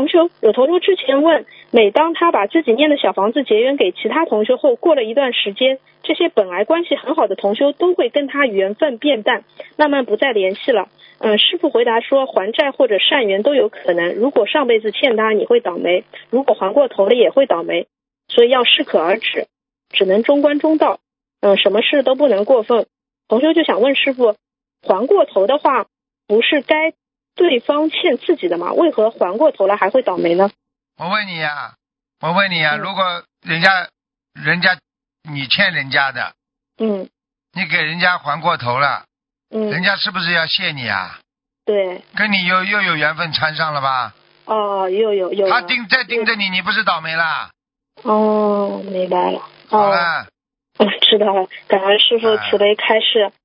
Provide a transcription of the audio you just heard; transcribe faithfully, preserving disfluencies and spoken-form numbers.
同修，有同修之前问，每当他把自己念的小房子结缘给其他同修后，过了一段时间，这些本来关系很好的同修都会跟他缘分变淡，慢慢不再联系了。嗯，师父回答说，还债或者善缘都有可能，如果上辈子欠他，你会倒霉；如果还过头了，也会倒霉，所以要适可而止，只能中观中道。嗯，什么事都不能过分。同修就想问师父，还过头的话，不是该对方欠自己的吗？为何还过头了还会倒霉呢？ 我问你呀，我问你呀， 嗯如果人家人家你欠人家的， 嗯你给人家还过头了， 嗯， 人家是不是要谢你啊？ 对， 跟你又又有缘分缠上了吧？ 哦，有有有了， 他盯再盯着你，你不是倒霉啦？ 哦，明白了。 好哦， 了， 嗯，知道了，感恩师父慈悲开示。